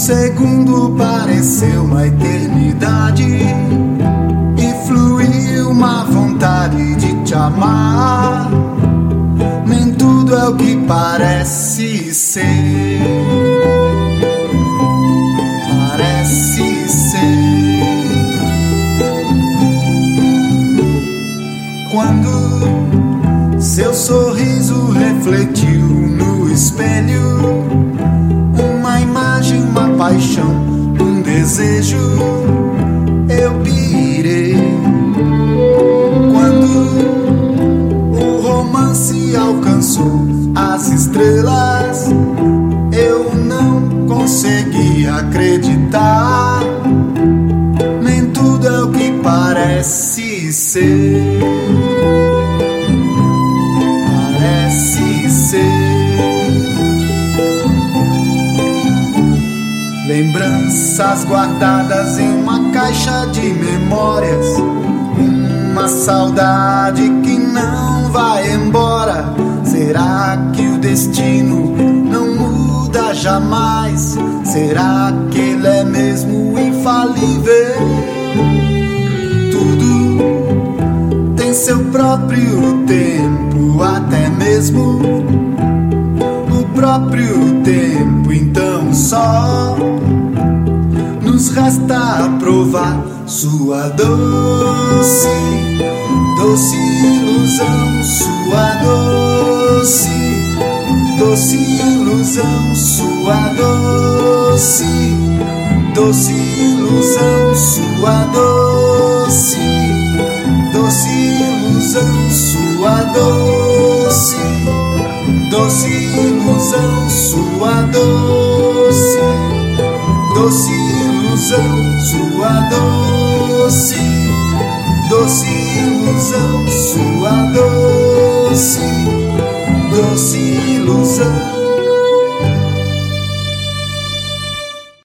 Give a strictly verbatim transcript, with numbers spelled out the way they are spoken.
segundo pareceu uma eternidade e fluiu uma vontade de te amar. Nem tudo é o que parece ser. Parece ser. Quando seu sorriso refletiu no espelho uma imagem, uma paixão, um desejo, eu pirei. Quando o romance alcançou as estrelas, eu não consegui acreditar. Nem tudo é o que parece ser. Parece ser. Lembranças guardadas em uma caixa de memórias, uma saudade que não vai embora. Será que o destino não muda jamais? Será que ele é mesmo infalível? Tudo tem seu próprio tempo, até mesmo o próprio tempo. Então só nos resta provar sua doce, doce ilusão, sua doce, doce ilusão, sua doce, doce ilusão, sua doce, doce ilusão, sua doce, doce ilusão, sua doce, doce ilusão, sua doce, doce ilusão, sua doce, doce ilusão.